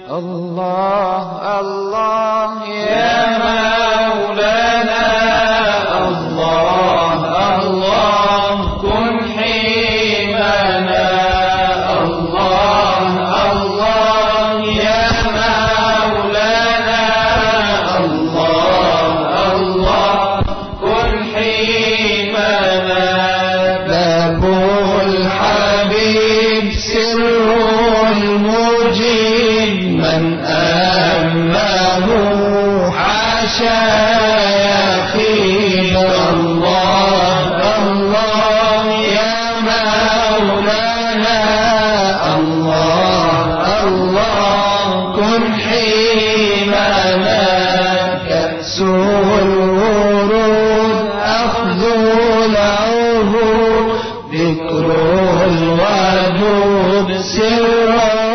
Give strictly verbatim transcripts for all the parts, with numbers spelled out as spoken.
الله الله يا مولانا الله الله كن حمانا الله الله يا مولانا الله الله كن حمانا باب الحبيب سر المجيب من أمه حاشا يخيب الله الله يا مولانا الله الله كن حمانا كأس الورود أخذ العهود ذكر الودود سر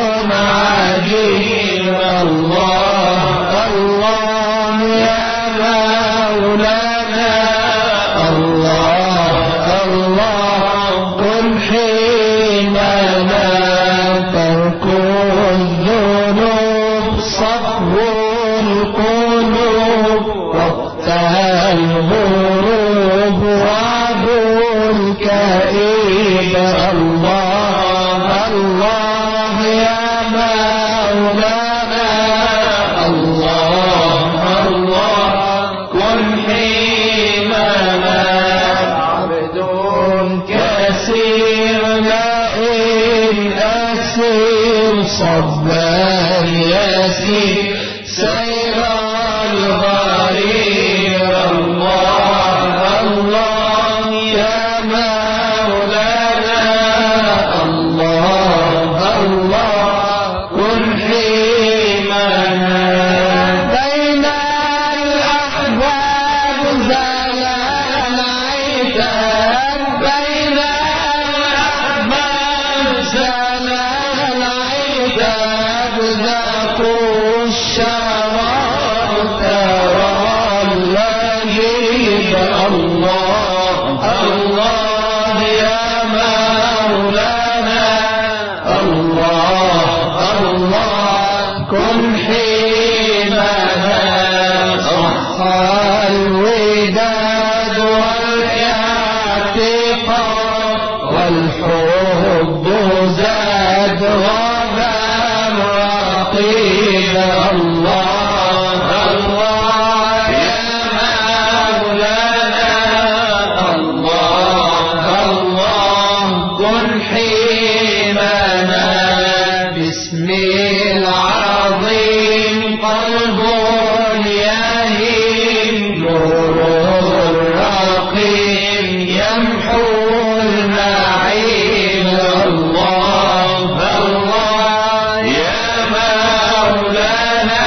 عجيب الله الله يا مولانا الله الله كن حمانا ترك الذنوب صفو القلوب وقت الغروب وعد الكئيب الله الله يا مولانا الله الله كن حمانا عبد كثير لئن أسير صبا يسير سير الغرير الله الله يا مولانا الله الله كن حمانا بين الأحباب زال العتاب بين الأحباب زال العتاب ذاقوا الشراب ترى اللهيب الله الله يا مولانا الله الله كن حمانا صح الوداد والاعتقاد والحب زاد غدا الرقيب الله الله يا مولانا الله الله كن حمانا بسم العظيم قلب يهيم نور الرقيم يمحو المعين الله الله يا مولانا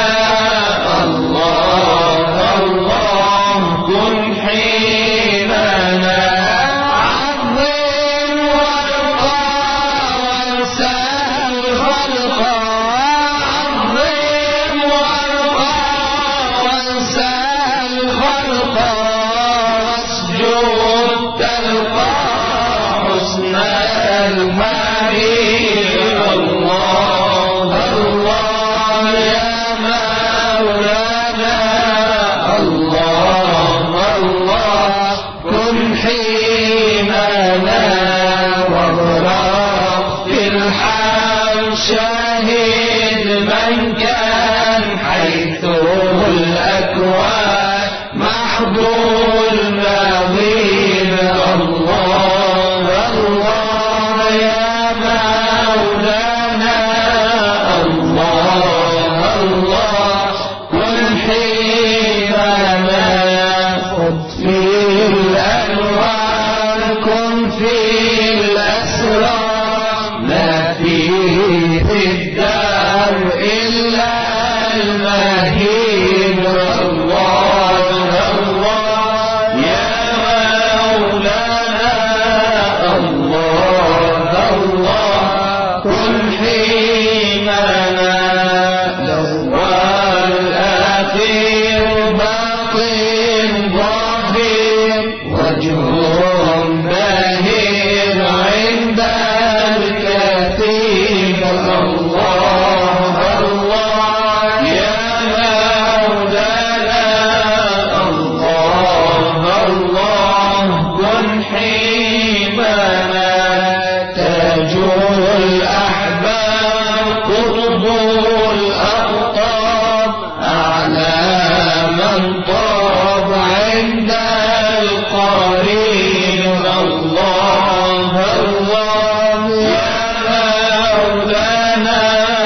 الله الله كن حمانا عظم وارقى وانسى الخلق عظم وارقى وانسى الخلق واسجد تلقى حسن المريض الله الله يا مولانا الله الله كن حمانا واغرق في الحال شاهد من كان حيث الأكوان محبول مغيب الله الله يا مولانا الله الله كن حمانا خذ في الأنوار كن في الأسرار ما فيه في الدار إلا المهيب الله الله الأقطاب أعلى من طاب عند القرين الله الله يا مولانا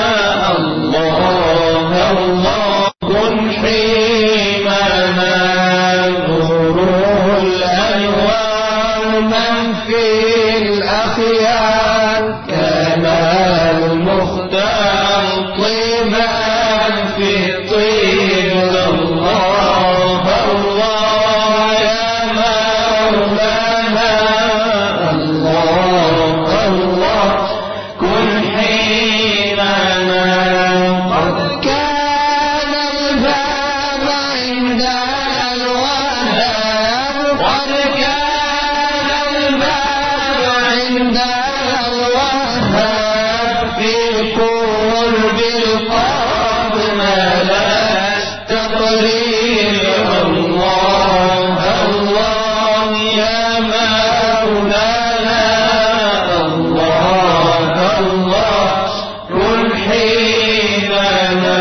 الله الله كن حيمنا نور الأنوار من في الأخيار كان المختار طيبا في الطيب الله الله يا مولانا الله الله كن حيننا قد كان الباب عند الوهاب قد كان الباب عند الوهاب في قرب القرب ما لا تقرير الله الله يا مولانا الله الله كن حيننا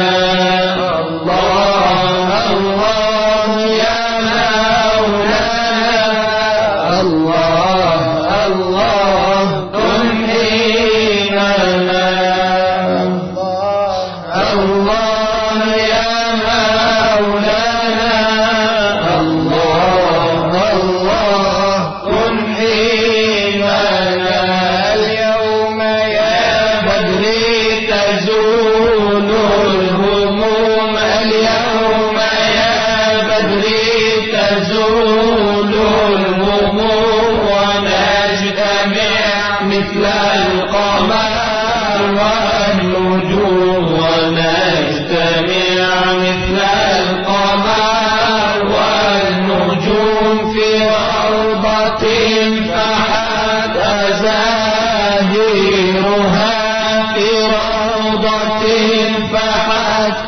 الله الله يا مولانا الله الله كن حيننا الله يا مولانا الله الله كن حيننا اليوم يا بدري تزول الهموم اليوم يا بدري تزول الهموم ونجتمع مثل القمر والنجوم ونجتمع مثل القمر والنجوم في روضة فحت أزاهيرها في روضة فحت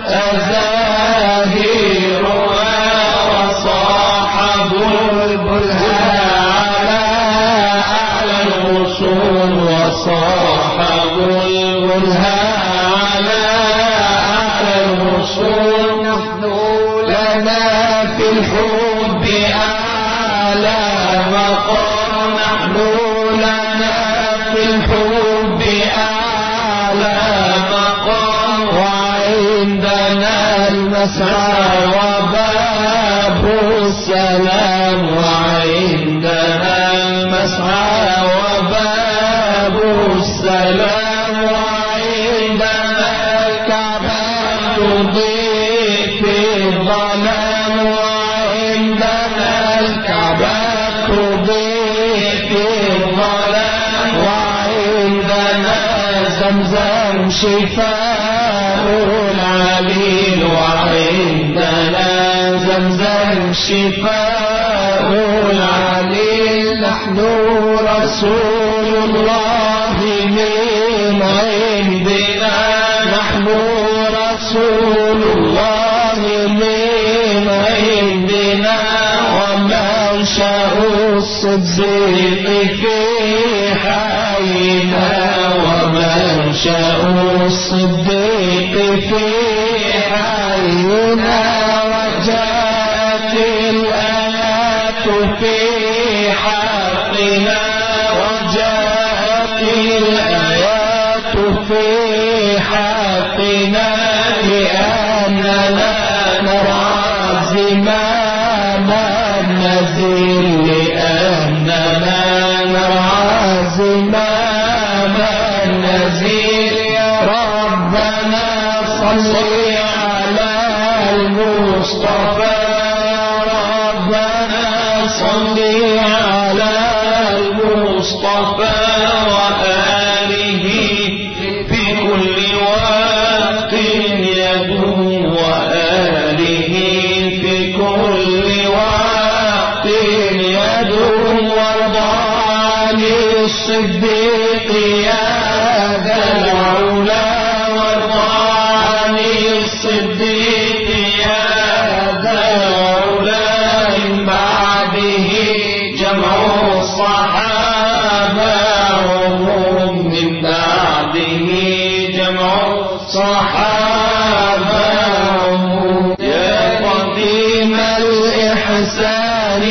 أزاهيرها وصاح بلبلها على أعلى الغصون وصاح بلبلها على أعلى الغصون نحن لنا في الحب أعلى مقام نحن لنا في الحب أعلى مقام وعندنا المسعى وباب السلام وعندنا المسعى وباب السلام وعندنا الكعبة تضيء في الظلام وعندنا الكعبة تضيء في الظلام وعندنا زمزم شفاء العليل وعندنا زمزم شفاء العليل نحن رسول الله من عندنا نحن رسول الله من عندنا ومنشأ الصديق في حينا ومنشأ الصديق في حينا وجاءت الآيات في حقنا وجاءت الآيات في حقنا لأننا نرى زمام النزيل لأننا نرى زمام النزيل يا ربنا صل على المصطفى ربنا صل على المصطفى وآله في كل وقت يدوم وآله في كل وقت يدوم وارضى عن الصديق يا ذا العلا وارضى عن الصديق يا ذا العلا من بعده جمع الصحابة وهم من بعده جمع الصحابة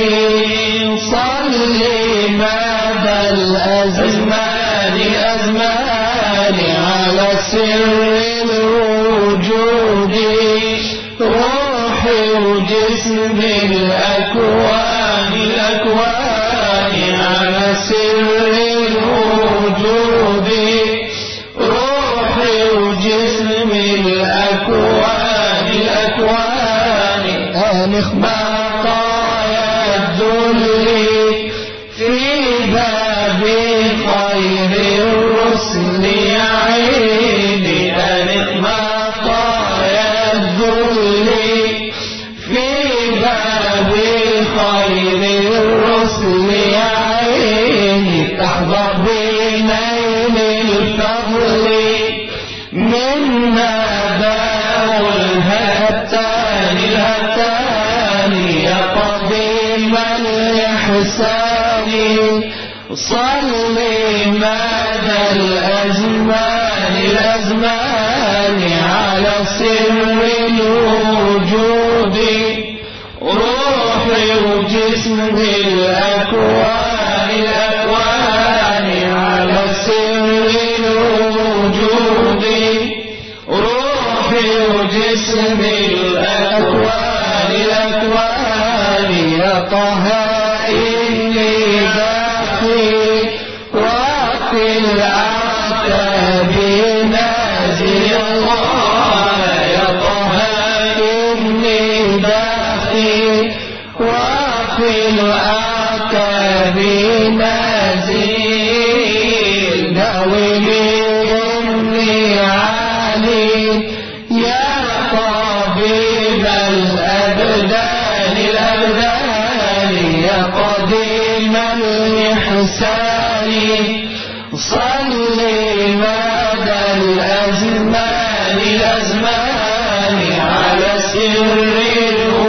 صلي مدى الأزمان الأزمان على سر الوجود روحي وجسمي الأكوان الأكوان على سر الوجود روحي وجسمي الأكوان الأكوان أنخ بقايا الذل في باب خير الرسل يا عيني أنخ بقايا الذل في باب خير الرسل يا عيني تحظى بنيل الفضل منا باع الهتان الهتان يا قديم الإحسان صلي مدى الأزمان الأزمان على سر الوجود روحي وجسمي الأكوان الأكوان على سر الوجود روحي وجسمي الأكوان الأكوان يا طه إني باقي وفي العتاب نازل الله يا طه إني باقي وفي العتاب نازل داومي إني عالي يا طبيب الأبدان الأبدان يا قديم الإحسان صلي مدى الأزمان الأزمان على سر